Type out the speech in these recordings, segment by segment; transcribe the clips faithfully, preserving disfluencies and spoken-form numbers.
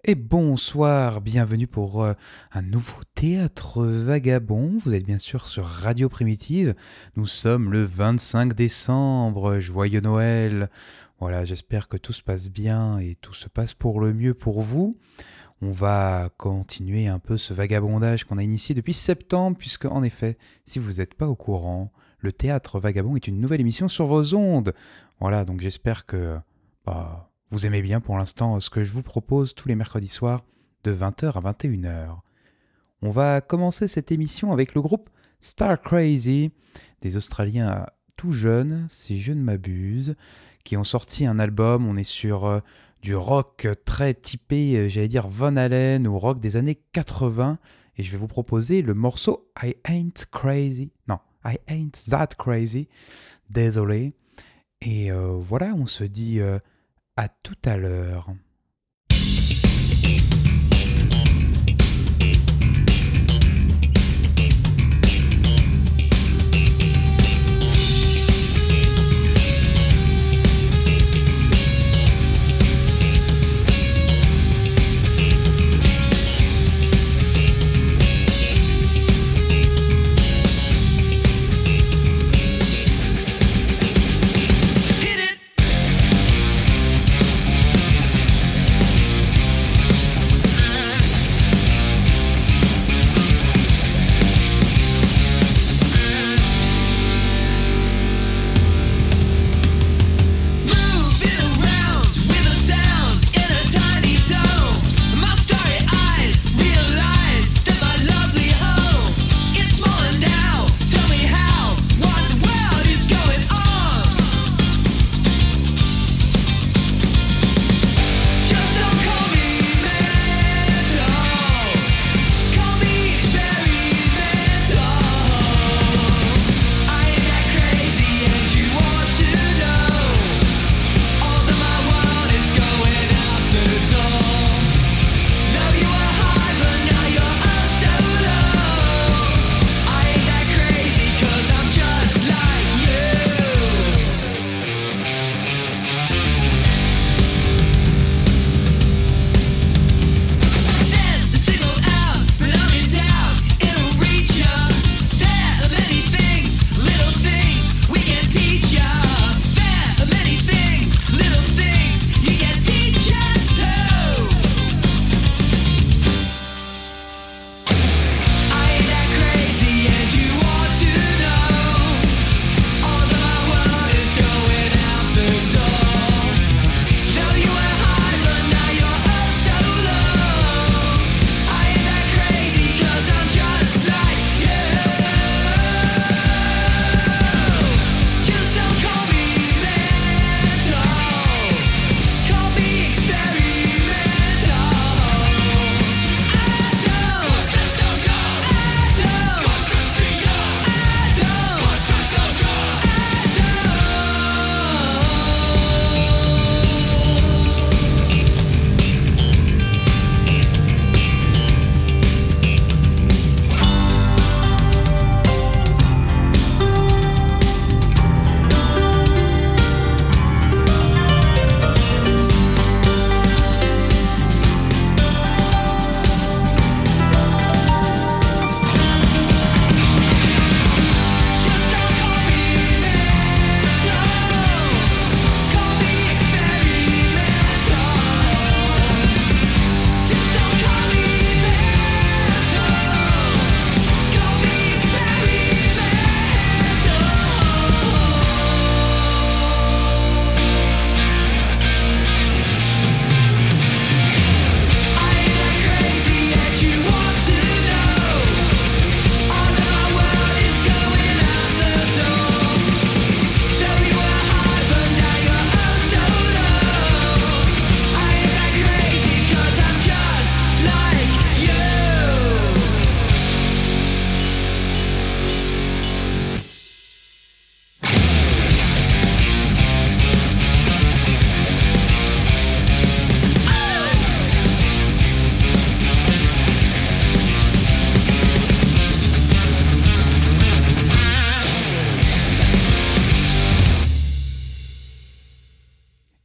Et bonsoir, bienvenue pour euh, un nouveau théâtre vagabond. Vous êtes bien sûr sur Radio Primitive. Nous sommes le vingt-cinq décembre, joyeux Noël. Voilà, j'espère que tout se passe bien et tout se passe pour le mieux pour vous. On va continuer un peu ce vagabondage qu'on a initié depuis septembre, puisque en effet, si vous n'êtes pas au courant, le théâtre vagabond est une nouvelle émission sur vos ondes. Voilà, donc j'espère que... Bah, vous aimez bien pour l'instant ce que je vous propose tous les mercredis soirs de vingt heures à vingt et une heures. On va commencer cette émission avec le groupe Star Crazy, des Australiens tout jeunes, si je ne m'abuse, qui ont sorti un album. On est sur euh, du rock très typé, euh, j'allais dire Van Halen ou rock des années quatre-vingts. Et je vais vous proposer le morceau I Ain't Crazy. Non, I Ain't That Crazy. Désolé. Et euh, voilà, on se dit... Euh, À tout à l'heure.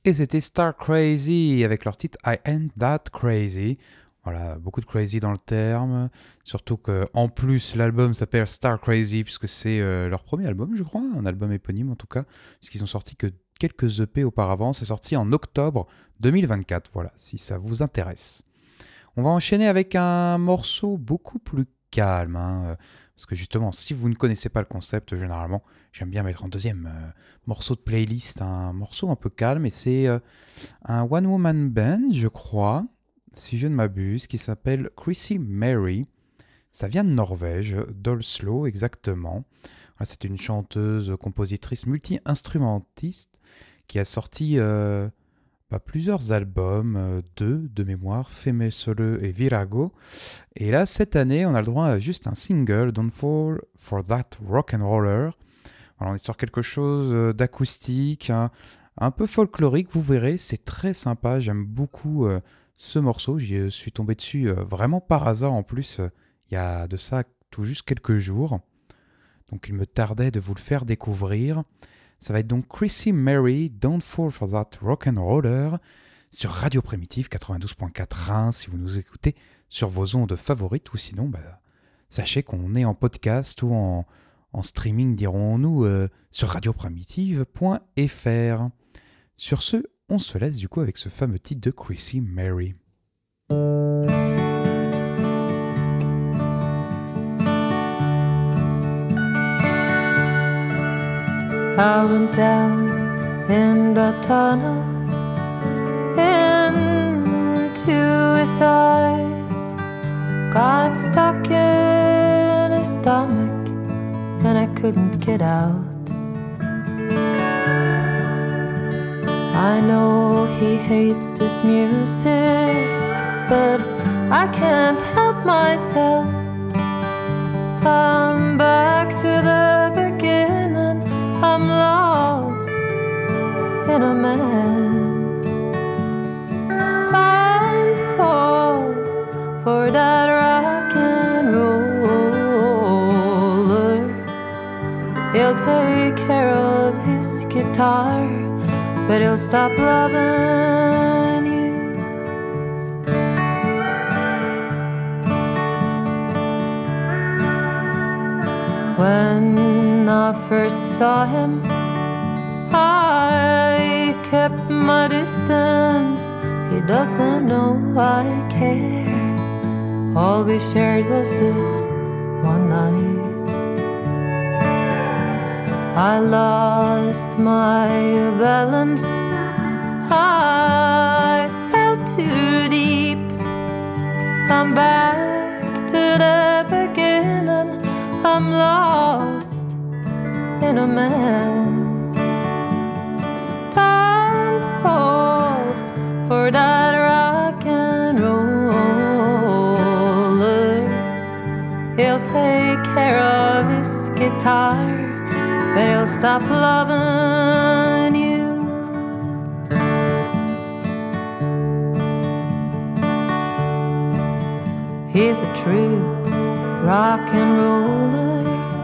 Et c'était Star Crazy avec leur titre I Ain't That Crazy. Voilà, beaucoup de crazy dans le terme. Surtout qu'en plus, l'album s'appelle Star Crazy puisque c'est euh, leur premier album, je crois. Un album éponyme en tout cas. Puisqu'ils ont sorti que quelques E P auparavant. C'est sorti en octobre deux mille vingt-quatre. Voilà, si ça vous intéresse. On va enchaîner avec un morceau beaucoup plus calme. Hein, parce que justement, si vous ne connaissez pas le concept, généralement, j'aime bien mettre en deuxième euh, morceau de playlist un morceau un peu calme. Et c'est euh, un one-woman band, je crois, si je ne m'abuse, qui s'appelle Chrissy Mary. Ça vient de Norvège, d'Oslo exactement. Voilà, c'est une chanteuse, compositrice, multi-instrumentiste qui a sorti euh, bah, plusieurs albums, euh, deux de mémoire, Femme Sole et Virago. Et là, cette année, on a le droit à juste un single, Don't Fall for That Rock'n'Roller. Voilà, on est sur quelque chose d'acoustique, hein, un peu folklorique, vous verrez, c'est très sympa, j'aime beaucoup euh, ce morceau, j'y suis tombé dessus euh, vraiment par hasard en plus, euh, il y a de ça tout juste quelques jours, donc il me tardait de vous le faire découvrir. Ça va être donc Chrissy Mary, Don't Fall for That Rock'n'Roller, sur Radio Primitive quatre-vingt-douze point quatre Reims, si vous nous écoutez sur vos ondes favorites, ou sinon, bah, sachez qu'on est en podcast ou en... en streaming, dirons-nous, euh, sur radioprimitive point f r. Sur ce, on se laisse du coup avec ce fameux titre de Chrissy Mary. I went down in the tunnel into his eyes, got stuck in his stomach and I couldn't get out. I know he hates this music, but I can't help myself. I'm back to the beginning, I'm lost in a man. Don't fall for that rock and roller. He'll take care of his guitar, but he'll stop loving you. When I first saw him, I kept my distance. He doesn't know I care. All we shared was this one night. I lost my balance, I fell too deep. I'm back to the beginning, I'm lost in a man. Don't fall for that rock and roller. He'll take care of his guitar, but he'll stop loving you. He's a true rock and roller.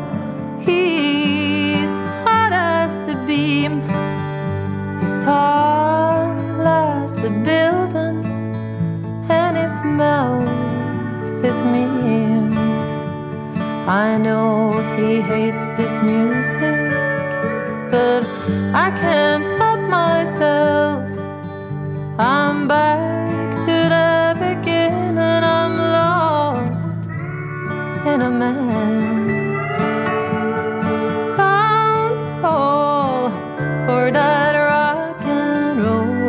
He's hot as a beam. He's tall as a building, and his mouth is mean. I know he hates this music, but I can't help myself. I'm back to the beginning, I'm lost in a man. Don't fall for that rock and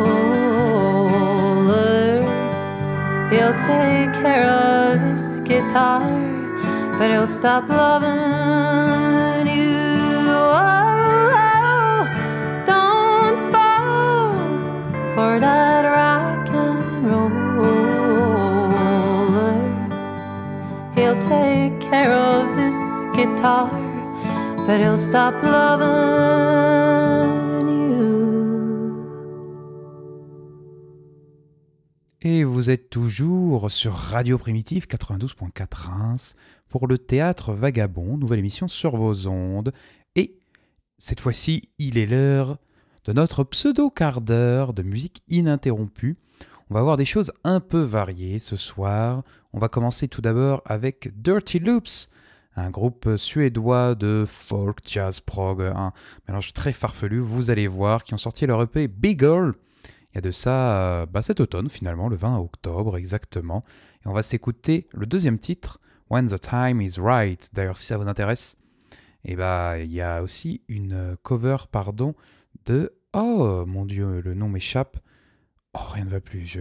roller. He'll take care of his guitar, but he'll stop loving you. Oh, don't fall for that rock and roller. He'll take care of his guitar, but he'll stop loving you. Et vous êtes toujours sur Radio Primitive quatre-vingt-douze point quatre Reims pour le Théâtre Vagabond, nouvelle émission sur vos ondes. Et cette fois-ci, il est l'heure de notre pseudo quart d'heure de musique ininterrompue. On va voir des choses un peu variées ce soir. On va commencer tout d'abord avec Dirty Loops, un groupe suédois de folk, jazz, prog, un mélange très farfelu, vous allez voir, qui ont sorti leur E P Big Girl. Il y a de ça euh, bah cet automne finalement, le vingt octobre exactement. Et on va s'écouter le deuxième titre, When the Time is Right. D'ailleurs, si ça vous intéresse, et bah il y a aussi une cover, pardon, de... Oh mon Dieu, le nom m'échappe. Oh, rien ne va plus, je...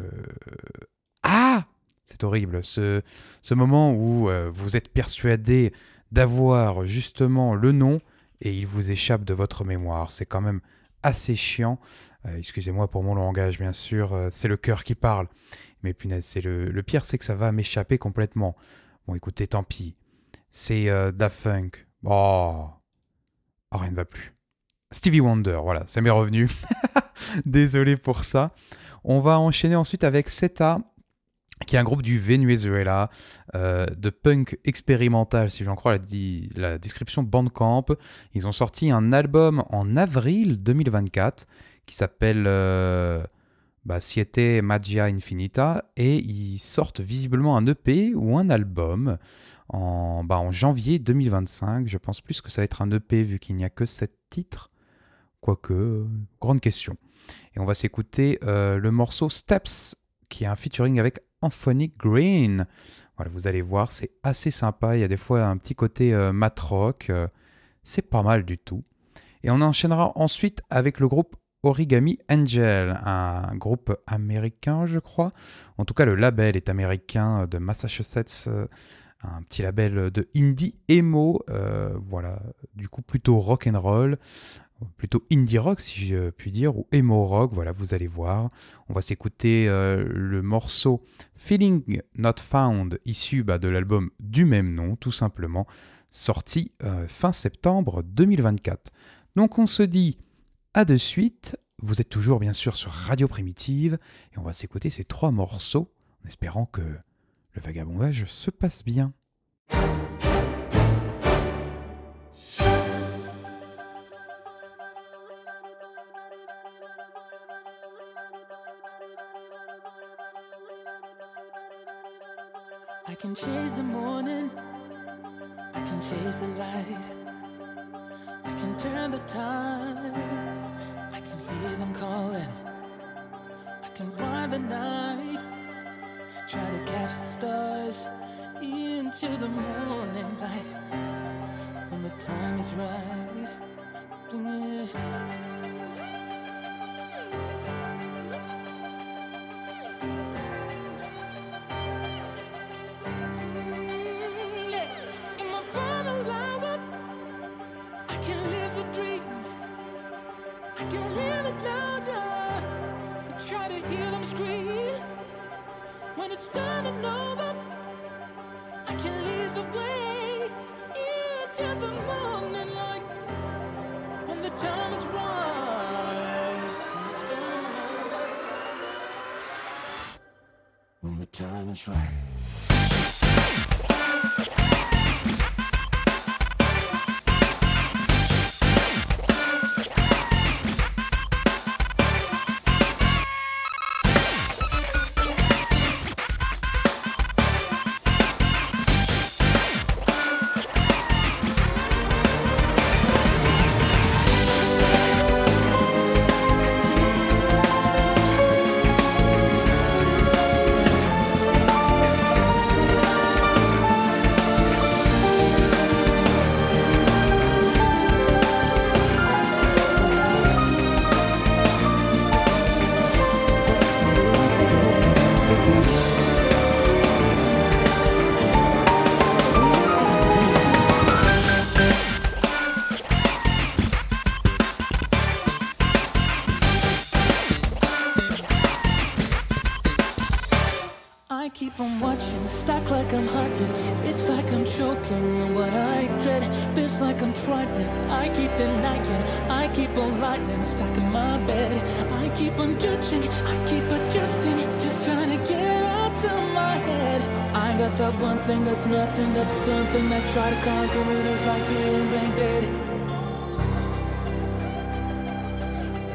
Ah! C'est horrible, ce, ce moment où euh, vous êtes persuadé d'avoir justement le nom et il vous échappe de votre mémoire. C'est quand même assez chiant. Euh, excusez-moi pour mon langage, bien sûr, euh, c'est le cœur qui parle. Mais punaise, c'est le, le pire, c'est que ça va m'échapper complètement. Bon, écoutez, tant pis. C'est euh, de la funk. Oh. oh, rien ne va plus. Stevie Wonder, voilà, ça m'est revenu. Désolé pour ça. On va enchaîner ensuite avec Seta, qui est un groupe du Venezuela, euh, de punk expérimental, si j'en crois la, di- la description Bandcamp. Ils ont sorti un album en avril deux mille vingt-quatre qui s'appelle euh, bah, Siete Magia Infinita, et ils sortent visiblement un E P ou un album en, bah, en janvier deux mille vingt-cinq. Je pense plus que ça va être un E P vu qu'il n'y a que sept titres. Quoique, euh, grande question. Et on va s'écouter euh, le morceau Steps, qui est un featuring avec Anthony Green. Voilà, vous allez voir, c'est assez sympa. Il y a des fois un petit côté euh, mat rock. Euh, c'est pas mal du tout. Et on enchaînera ensuite avec le groupe Origami Angel, un groupe américain, je crois. En tout cas, le label est américain de Massachusetts. Euh, un petit label de indie emo. Euh, voilà, du coup, plutôt rock and roll. Plutôt indie rock si je puis dire, ou emo rock, voilà, vous allez voir. On va s'écouter euh, le morceau Feeling Not Found, issu bah, de l'album du même nom, tout simplement, sorti euh, fin septembre deux mille vingt-quatre. Donc on se dit à de suite, vous êtes toujours bien sûr sur Radio Primitive, et on va s'écouter ces trois morceaux, en espérant que le vagabondage se passe bien. I can chase the morning, I can chase the light, I can turn the tide, I can hear them calling, I can ride the night, try to catch the stars into the morning light, when the time is right, bring it. When it's done and over, I can lead the way into the morning light. When the time is right, when the time is right. keep on watching, stuck like I'm haunted. It's like I'm choking on what I dread. Feels like I'm trying, I keep denying. I keep on lightning, stuck in my bed. I keep on judging, I keep adjusting. Just trying to get out of my head. I got that one thing that's nothing, that's something I try to conquer. It is like being brain dead.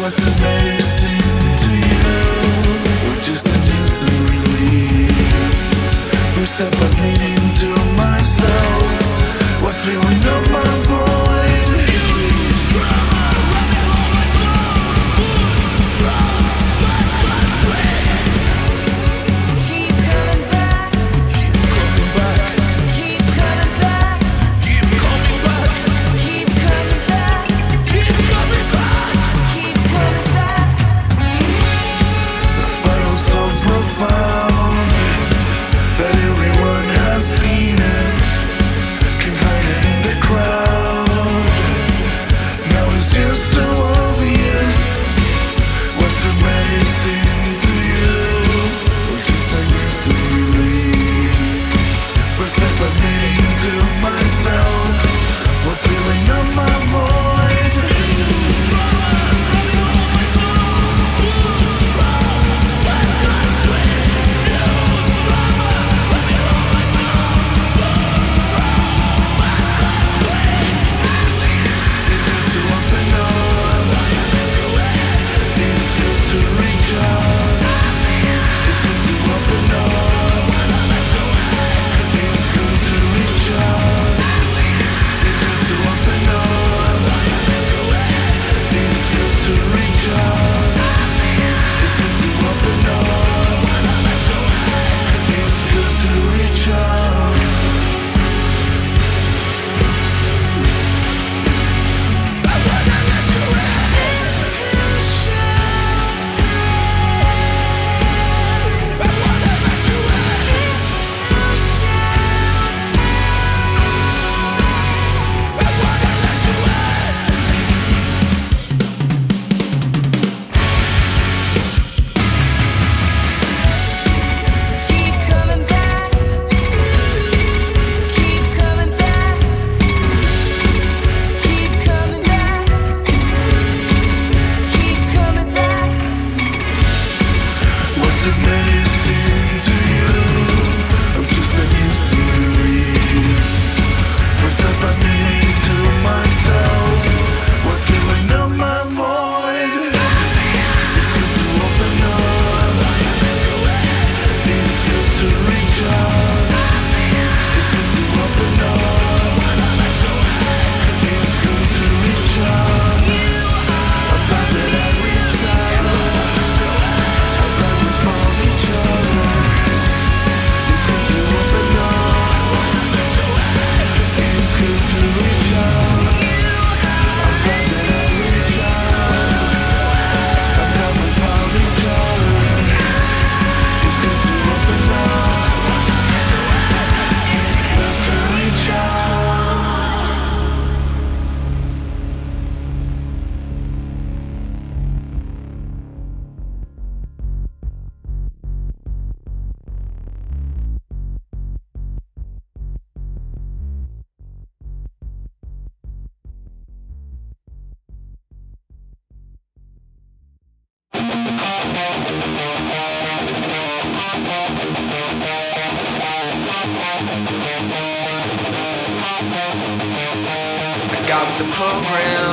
got with the program,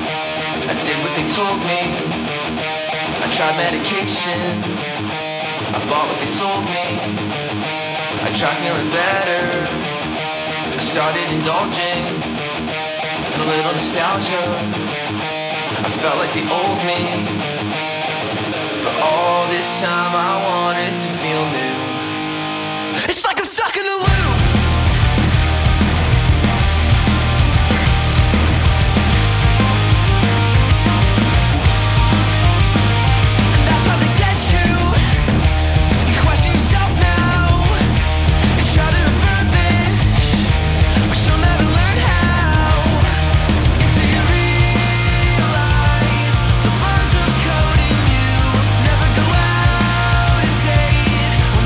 I did what they told me. I tried medication, I bought what they sold me. I tried feeling better, I started indulging in a little nostalgia. I felt like the old me, but all this time I wanted to feel new. It's like I'm stuck in a loop. Never go out and take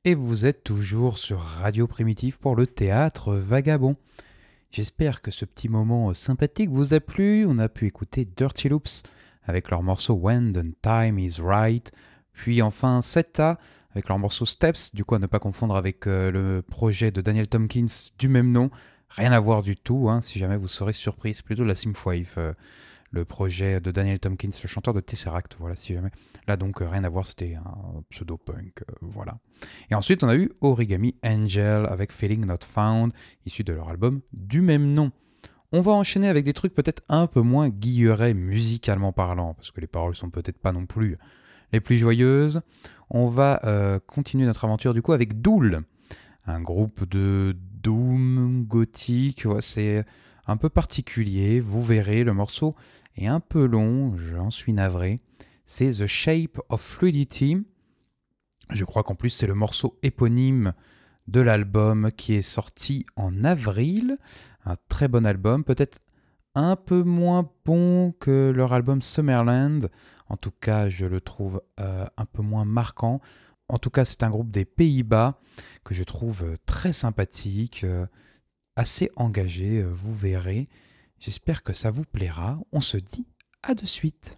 Et vous êtes toujours sur Radio Primitive pour le théâtre vagabond. J'espère que ce petit moment sympathique vous a plu. On a pu écouter Dirty Loops avec leur morceau When the Time is Right, puis enfin Seta avec leur morceau Steps, du coup à ne pas confondre avec euh, le projet de Daniel Tompkins du même nom. Rien à voir du tout, hein, si jamais vous serez surpris, c'est plutôt la Synthwave, euh, le projet de Daniel Tompkins, le chanteur de Tesseract, voilà, si jamais. Là donc, euh, rien à voir, c'était un pseudo-punk, euh, voilà. Et ensuite, on a eu Origami Angel avec Feeling Not Found, issu de leur album du même nom. On va enchaîner avec des trucs peut-être un peu moins guillerets musicalement parlant, parce que les paroles sont peut-être pas non plus les plus joyeuses. On va euh, continuer notre aventure du coup avec Dool, un groupe de doom gothique, ouais, c'est un peu particulier, vous verrez, le morceau est un peu long, j'en suis navré. C'est The Shape of Fluidity. Je crois qu'en plus c'est le morceau éponyme de l'album qui est sorti en avril. Un très bon album, peut-être un peu moins bon que leur album Summerland. En tout cas, je le trouve euh, un peu moins marquant. En tout cas, c'est un groupe des Pays-Bas que je trouve très sympathique, euh, assez engagé, euh, vous verrez. J'espère que ça vous plaira. On se dit à de suite.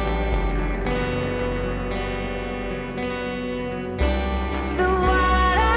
So what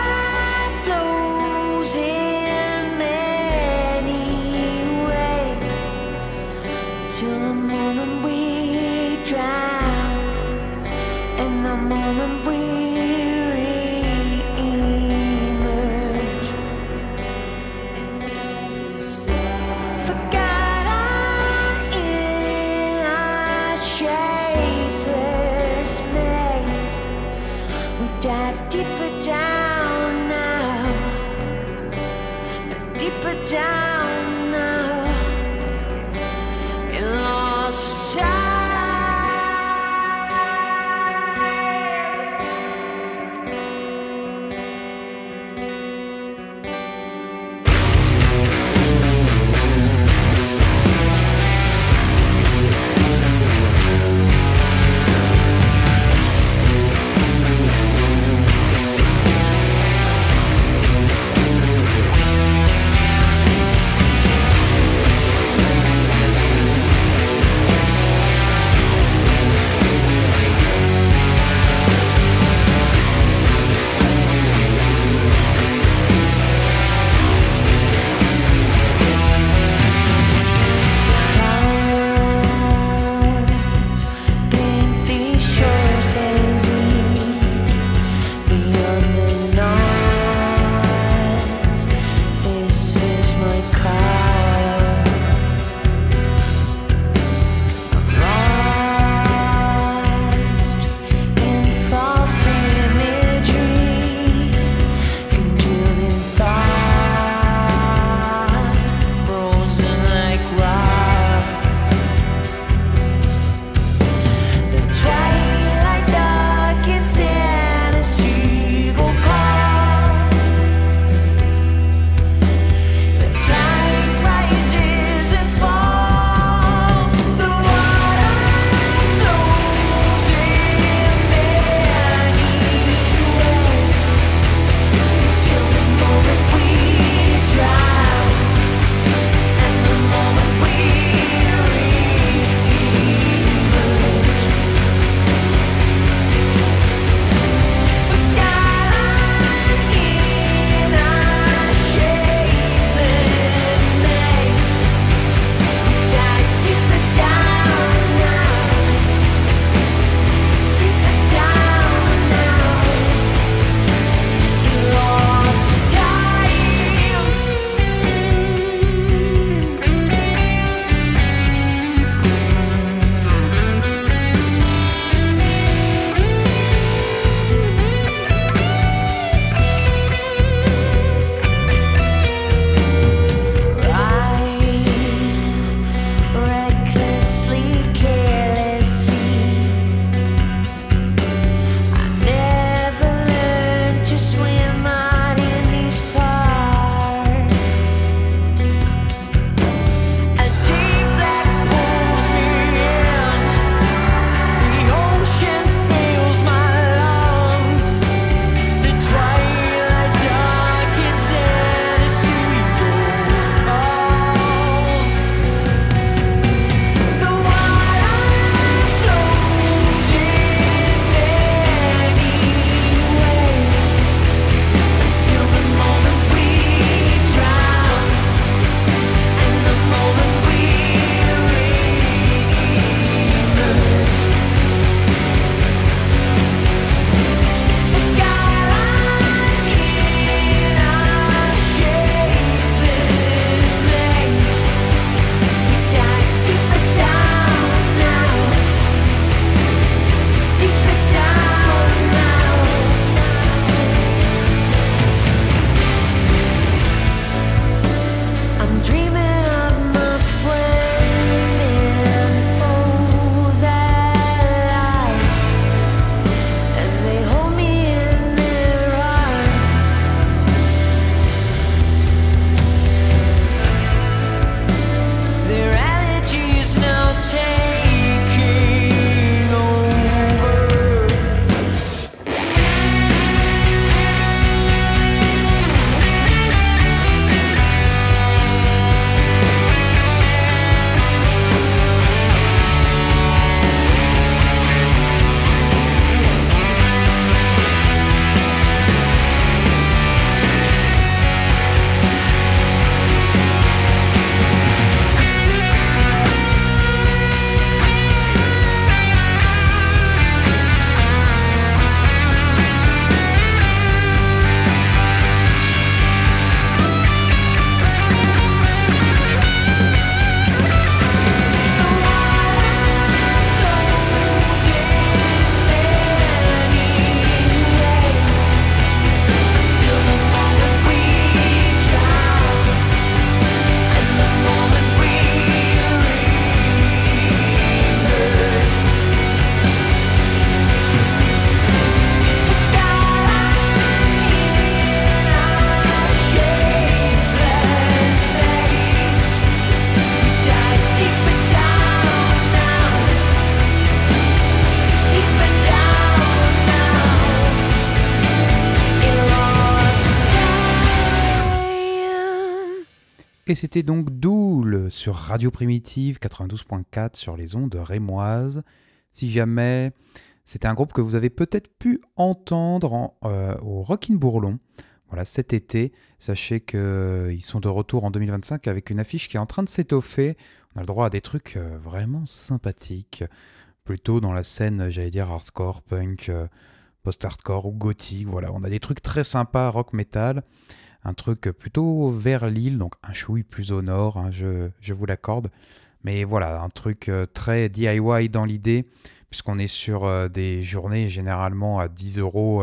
Et c'était donc Dool sur Radio Primitive quatre-vingt-douze point quatre sur les ondes rémoises. Si jamais c'était un groupe que vous avez peut-être pu entendre en, euh, au Rockin' Bourlon. Voilà, cet été, sachez qu'ils sont de retour en deux mille vingt-cinq avec une affiche qui est en train de s'étoffer. On a le droit à des trucs euh, vraiment sympathiques, plutôt dans la scène, j'allais dire, hardcore, punk, euh, post-hardcore ou gothique. Voilà, on a des trucs très sympas, rock metal. Un truc plutôt vers l'île, donc un chouille plus au nord, hein, je, je vous l'accorde. Mais voilà, un truc euh, très D I Y dans l'idée, puisqu'on est sur euh, des journées généralement à dix euros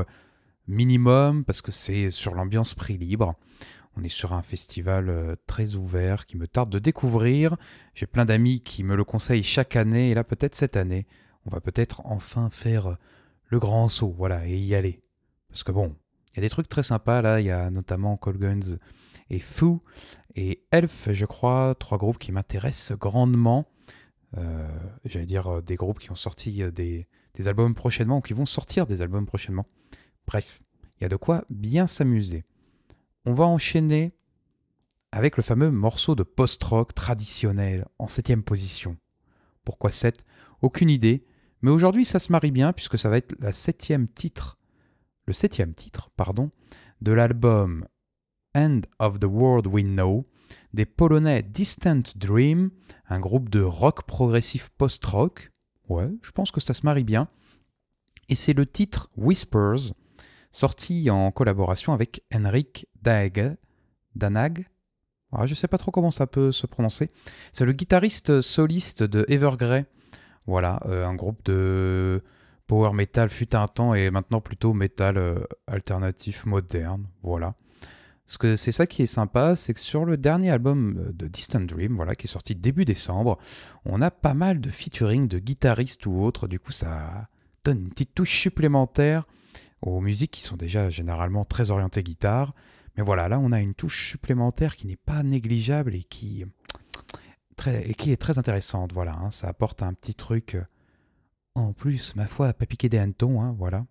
minimum, parce que c'est sur l'ambiance prix libre. On est sur un festival euh, très ouvert qui me tarde de découvrir. J'ai plein d'amis qui me le conseillent chaque année, et là peut-être cette année, on va peut-être enfin faire le grand saut, voilà, et y aller. Parce que bon, il y a des trucs très sympas là, il y a notamment Cold Guns et Foo et Elf, je crois, trois groupes qui m'intéressent grandement. Euh, j'allais dire des groupes qui ont sorti des, des albums prochainement ou qui vont sortir des albums prochainement. Bref, il y a de quoi bien s'amuser. On va enchaîner avec le fameux morceau de post-rock traditionnel en septième position. Pourquoi sept ? Aucune idée, mais aujourd'hui ça se marie bien puisque ça va être la septième titre le septième titre, pardon, de l'album End of the World We Know, des Polonais Distant Dream, un groupe de rock progressif post-rock. Ouais, je pense que ça se marie bien. Et c'est le titre Whispers, sorti en collaboration avec Henrik Daeg, Danag. Ouais, je ne sais pas trop comment ça peut se prononcer. C'est le guitariste soliste de Evergrey. Voilà, euh, un groupe de power metal fut un temps et maintenant plutôt metal euh, alternatif moderne, voilà. Parce que c'est ça qui est sympa, c'est que sur le dernier album de Distant Dream, voilà, qui est sorti début décembre, on a pas mal de featuring de guitaristes ou autres, du coup ça donne une petite touche supplémentaire aux musiques qui sont déjà généralement très orientées guitare, mais voilà, là on a une touche supplémentaire qui n'est pas négligeable et qui, très, et qui est très intéressante, voilà, hein, ça apporte un petit truc... En plus, ma foi, pas piquer des hannetons, hein, voilà.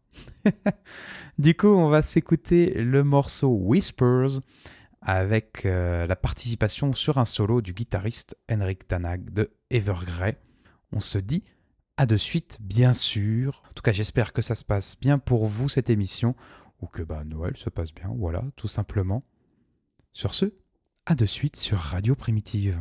Du coup, on va s'écouter le morceau Whispers avec euh, la participation sur un solo du guitariste Henrik Danag de Evergrey. On se dit à de suite, bien sûr. En tout cas, j'espère que ça se passe bien pour vous, cette émission, ou que bah, Noël se passe bien, voilà, tout simplement. Sur ce, à de suite sur Radio Primitive.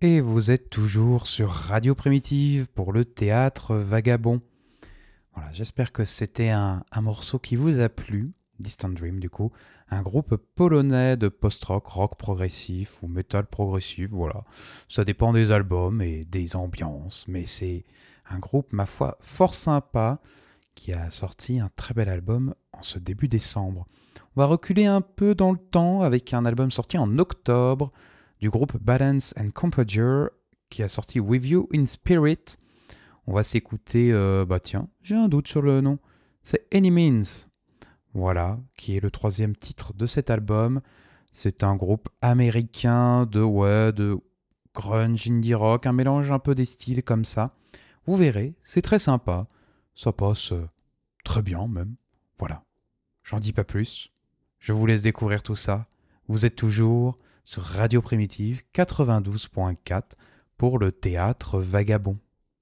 Et vous êtes toujours sur Radio Primitive pour le théâtre vagabond. Voilà, j'espère que c'était un, un morceau qui vous a plu, Distant Dream du coup, un groupe polonais de post-rock, rock progressif ou metal progressif, voilà. Ça dépend des albums et des ambiances, mais c'est un groupe, ma foi, fort sympa, qui a sorti un très bel album en ce début décembre. On va reculer un peu dans le temps avec un album sorti en octobre, du groupe Balance and Composure qui a sorti With You in Spirit. On va s'écouter, euh, bah tiens, j'ai un doute sur le nom, c'est Any Means. Voilà, qui est le troisième titre de cet album. C'est un groupe américain de, ouais, de grunge, indie rock, un mélange un peu des styles comme ça. Vous verrez, c'est très sympa, ça passe euh, très bien même. Voilà, j'en dis pas plus. Je vous laisse découvrir tout ça. Vous êtes toujours sur Radio Primitive quatre-vingt-douze point quatre pour le théâtre vagabond.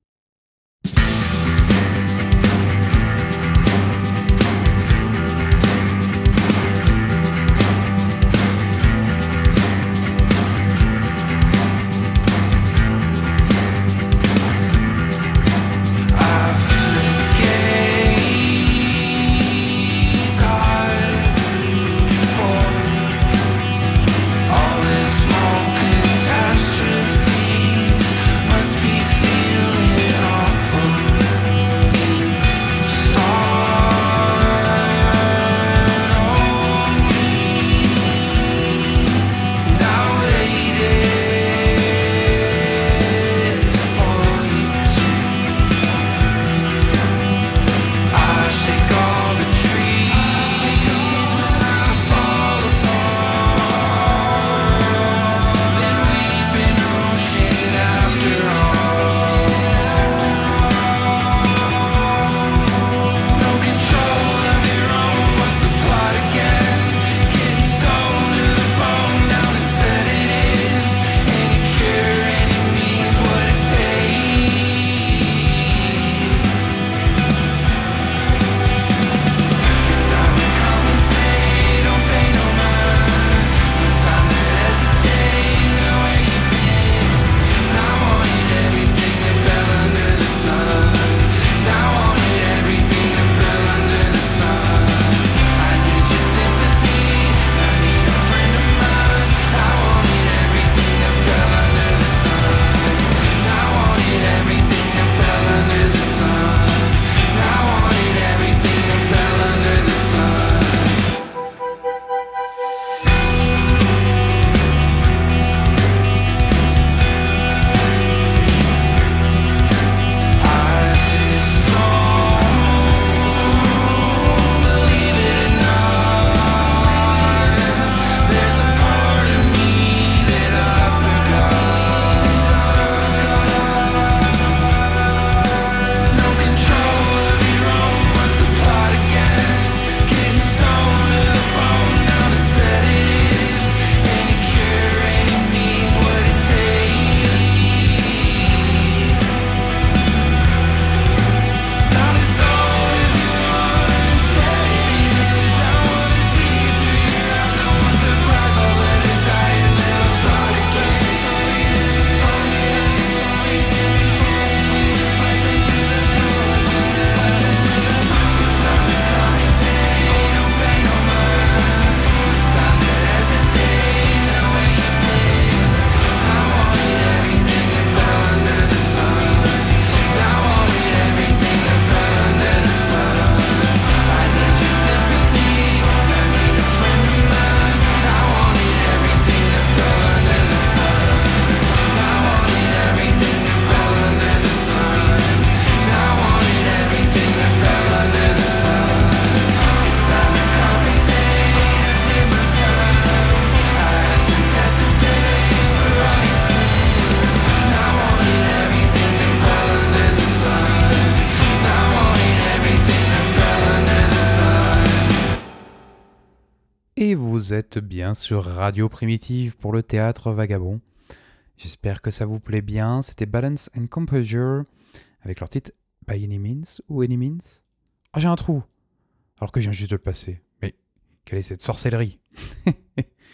Et vous êtes bien sur Radio Primitive pour le théâtre vagabond. J'espère que ça vous plaît bien. C'était Balance and Composure avec leur titre By Any Means ou Any Means. Ah, j'ai un trou. Alors que je viens juste de le passer. Mais quelle est cette sorcellerie?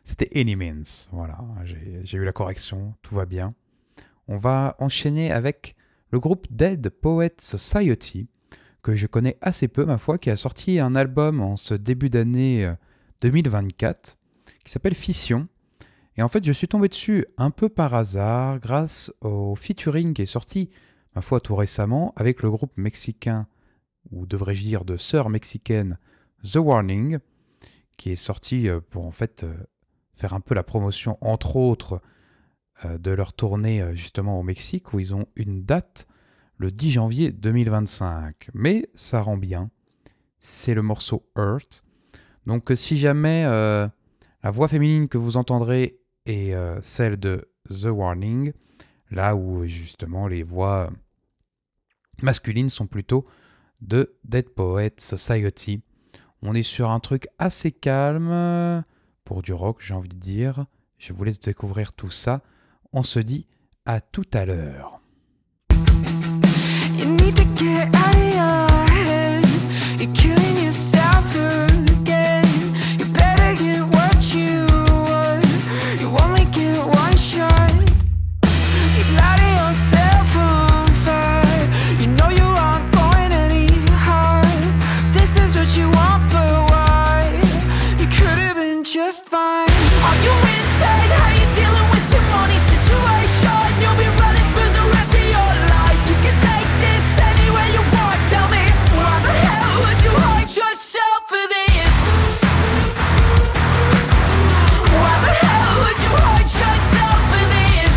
C'était Any Means. Voilà, j'ai, j'ai eu la correction, tout va bien. On va enchaîner avec le groupe Dead Poets Society, que je connais assez peu, ma foi, qui a sorti un album en ce début d'année deux mille vingt-quatre, qui s'appelle Fission. Et en fait, je suis tombé dessus un peu par hasard, grâce au featuring qui est sorti, ma foi, tout récemment, avec le groupe mexicain, ou devrais-je dire de sœurs mexicaines, The Warning, qui est sorti pour en fait faire un peu la promotion, entre autres, de leur tournée justement au Mexique, où ils ont une date le dix janvier deux mille vingt-cinq. Mais ça rend bien. C'est le morceau Earth. Donc si jamais euh, la voix féminine que vous entendrez est euh, celle de The Warning, là où justement les voix masculines sont plutôt de Dead Poets Society. On est sur un truc assez calme, pour du rock j'ai envie de dire. Je vous laisse découvrir tout ça. On se dit à tout à l'heure. You need to get out of your head. You're killing yourself again. You better get what you want. You only get one shot. You light yourself on fire. You know you aren't going any higher. This is what you want, but why? You could have been just fine. Are you insane? How you dealing with your money situation? You'll be running for the rest of your life. You can take this anywhere you want. Tell me, why the hell would you hurt yourself for this? Why the hell would you hurt yourself for this?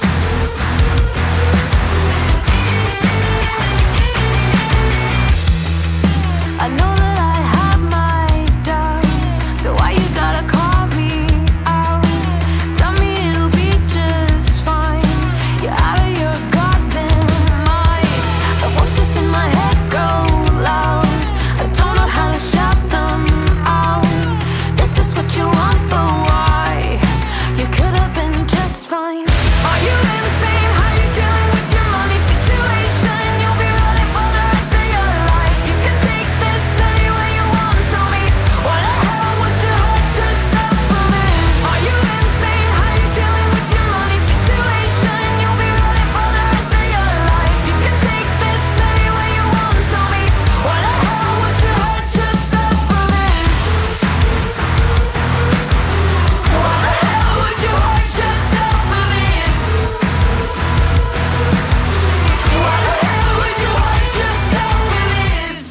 I know that I have my doubts, so why you gotta call me out? Tell me it'll be just fine. You're out of your goddamn mind. The voices in my head grow loud. I don't know how to shout them out. This is what you want, but why? You could have been just fine. Are you insane? How you dealing with your money situation? You'll be running for the rest of your life. You can take this anywhere you want. Tell me, why the hell would you hurt yourself for this? Are you insane? How you dealing with your money situation? You'll be running for the rest of your life. You can take this anywhere you want. Tell me, why the hell would you hurt yourself for this? Why the hell would you hurt yourself for this? Why the hell would you hurt yourself for this?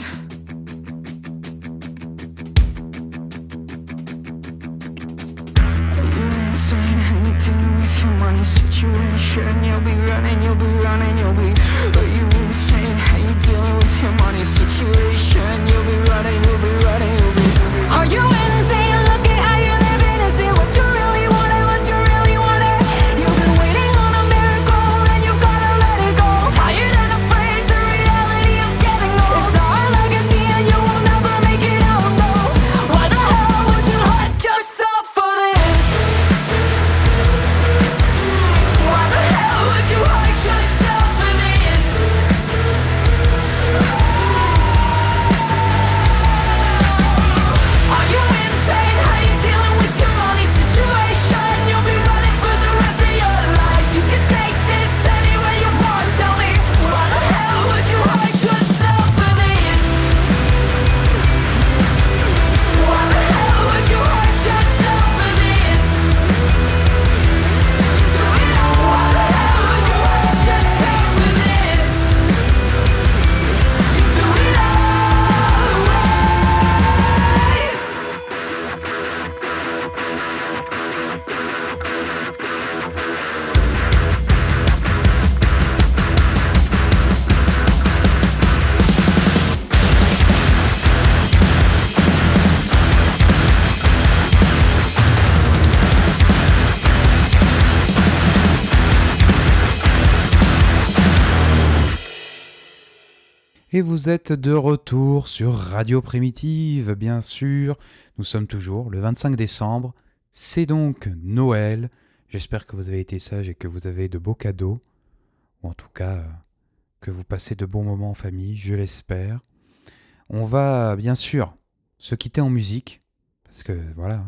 Are you insane? How you dealing with your money situation? You'll be running, you'll be running, you'll be. Are you insane? How you dealing with your money situation? You'll be running, you'll be running, you'll be. Are you insane? Look at how you're living. Is it what you really want and what you really wanted? You've been waiting on a miracle and you gotta let it go. Tired and afraid, the reality of getting old. It's our legacy and you will never make it out, no. Why the hell would you hurt yourself for this? Why the hell would you hurt yourself for this? Are you insane? How you dealing with your money situation? You'll be running for the rest of your life. You can take this anywhere you want. Tell me, why the hell would you hurt yourself for this? Why the hell would you hurt yourself for this? Why the hell would you hurt yourself for this? You threw it all away. Et vous êtes de retour sur Radio Primitive, bien sûr. Nous sommes toujours le vingt-cinq décembre. C'est donc Noël. J'espère que vous avez été sages et que vous avez de beaux cadeaux. Ou en tout cas, euh, que vous passez de bons moments en famille, je l'espère. On va bien sûr se quitter en musique. Parce que voilà,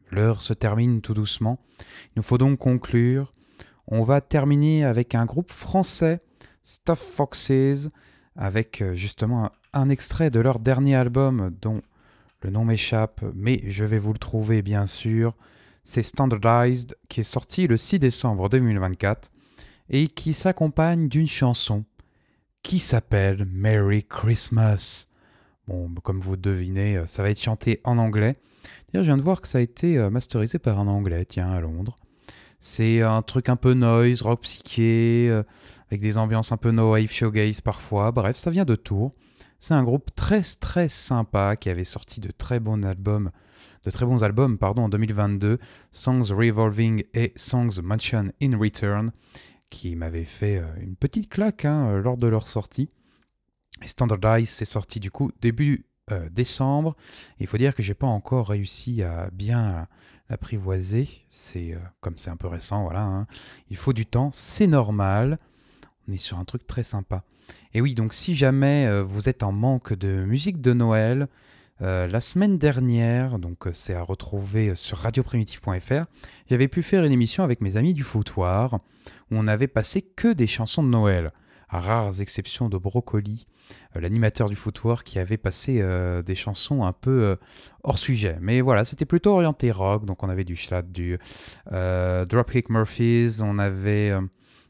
L'heure se termine tout doucement. Il nous faut donc conclure. On va terminer avec un groupe français, Stuff Foxes, avec justement un extrait de leur dernier album dont le nom m'échappe, mais je vais vous le trouver bien sûr. C'est Standardized, qui est sorti le six décembre deux mille vingt-quatre et qui s'accompagne d'une chanson qui s'appelle Merry Christmas. Bon, comme vous devinez, ça va être chanté en anglais. D'ailleurs, je viens de voir que ça a été masterisé par un anglais, tiens, à Londres. C'est un truc un peu noise, rock psyché, euh, avec des ambiances un peu no-wave, shoegaze parfois. Bref, ça vient de Tours. C'est un groupe très très sympa qui avait sorti de très bons albums, de très bons albums pardon, en deux mille vingt-deux, Songs Revolving et Songs Mentioned in Return, qui m'avaient fait euh, une petite claque hein, lors de leur sortie. Et Standardize, c'est sorti du coup début euh, décembre. Et il faut dire que j'ai pas encore réussi à bien l'apprivoiser. C'est euh, comme c'est un peu récent, voilà. Hein. Il faut du temps, c'est normal. On est sur un truc très sympa. Et oui, donc si jamais euh, vous êtes en manque de musique de Noël, euh, la semaine dernière, donc euh, c'est à retrouver sur radio primitive point f r, j'avais pu faire une émission avec mes amis du foutoir où on avait passé que des chansons de Noël. À rares exceptions de Brocoli, euh, l'animateur du foutoir qui avait passé euh, des chansons un peu euh, hors sujet. Mais voilà, c'était plutôt orienté rock, donc on avait du Schlatt, du euh, Dropkick Murphys, on avait euh,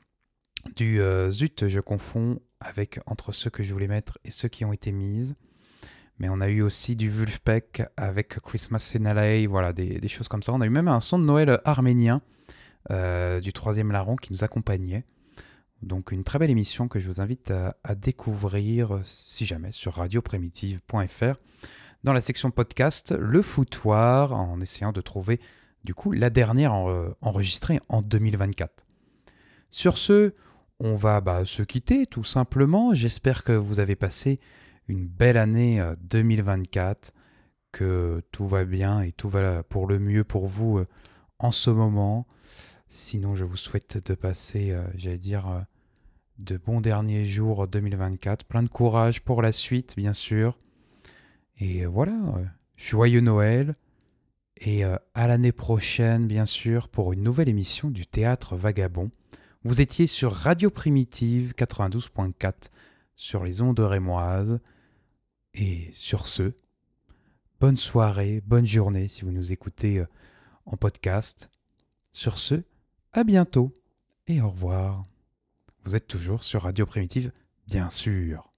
du euh, zut, je confonds avec entre ceux que je voulais mettre et ceux qui ont été mises. Mais on a eu aussi du Vulfpeck avec Christmas in L A, voilà, des, des choses comme ça. On a eu même un son de Noël arménien euh, du troisième larron qui nous accompagnait. Donc une très belle émission que je vous invite à, à découvrir, si jamais, sur radio primitive point f r, dans la section podcast, le foutoir, en essayant de trouver du coup la dernière en, enregistrée en deux mille vingt-quatre. Sur ce, on va bah, se quitter tout simplement. J'espère que vous avez passé une belle année deux mille vingt-quatre, que tout va bien et tout va pour le mieux pour vous euh, en ce moment. Sinon, je vous souhaite de passer, euh, j'allais dire, euh, de bons derniers jours deux mille vingt-quatre. Plein de courage pour la suite, bien sûr. Et euh, voilà, euh, joyeux Noël. Et euh, à l'année prochaine, bien sûr, pour une nouvelle émission du Théâtre Vagabond. Vous étiez sur Radio Primitive quatre-vingt-douze point quatre sur les ondes rémoises. Et sur ce, bonne soirée, bonne journée si vous nous écoutez euh, en podcast. Sur ce, à bientôt et au revoir. Vous êtes toujours sur Radio Primitive, bien sûr.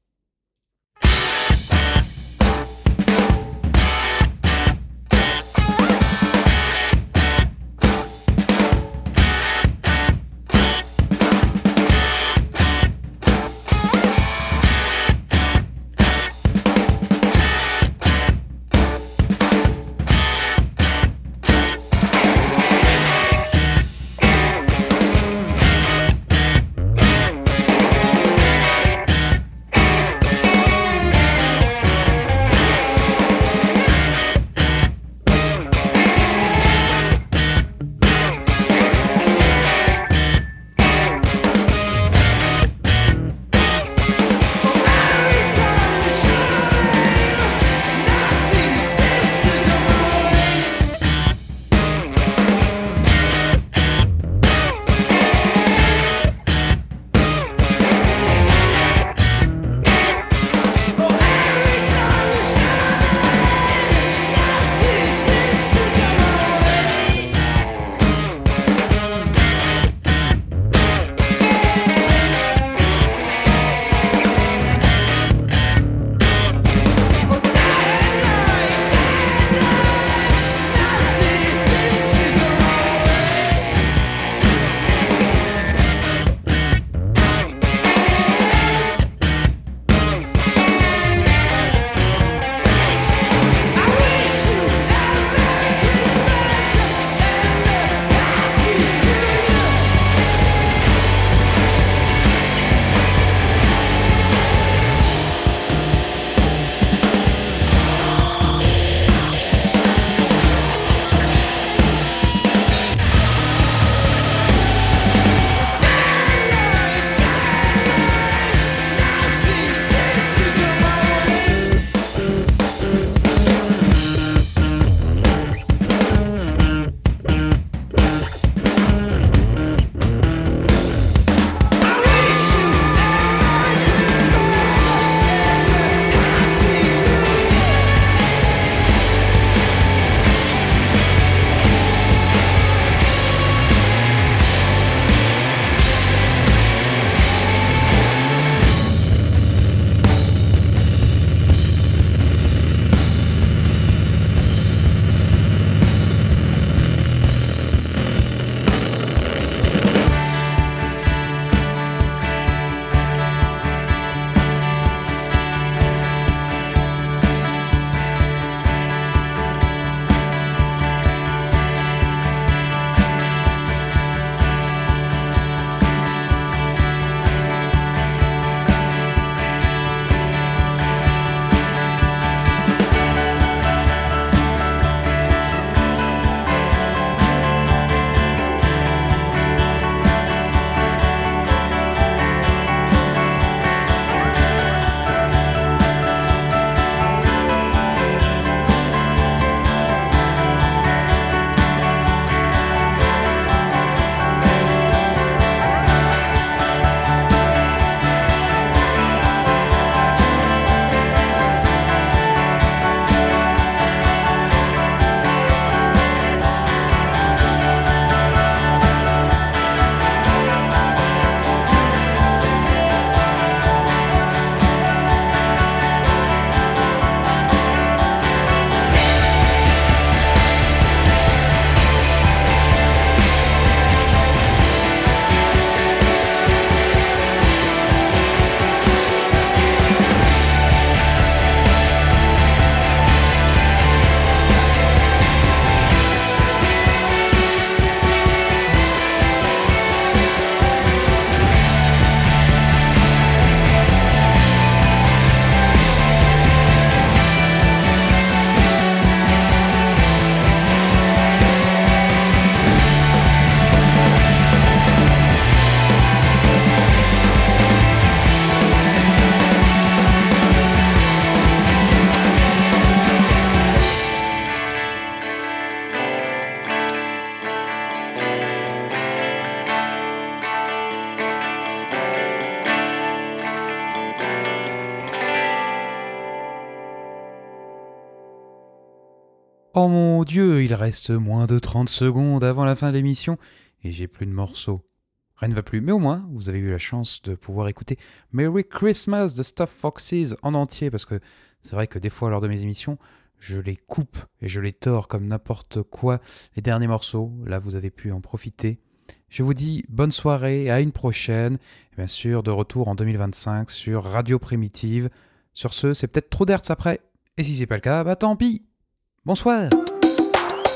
Oh mon Dieu, il reste moins de trente secondes avant la fin de l'émission et j'ai plus de morceaux. Rien ne va plus, mais au moins, vous avez eu la chance de pouvoir écouter Merry Christmas de Stuff Foxes en entier, parce que c'est vrai que des fois, lors de mes émissions, je les coupe et je les tords comme n'importe quoi. Les derniers morceaux, là, vous avez pu en profiter. Je vous dis bonne soirée, à une prochaine, et bien sûr, de retour en deux mille vingt-cinq sur Radio Primitive. Sur ce, c'est peut-être trop d'hertz après, et si c'est pas le cas, bah tant pis. Bonsoir.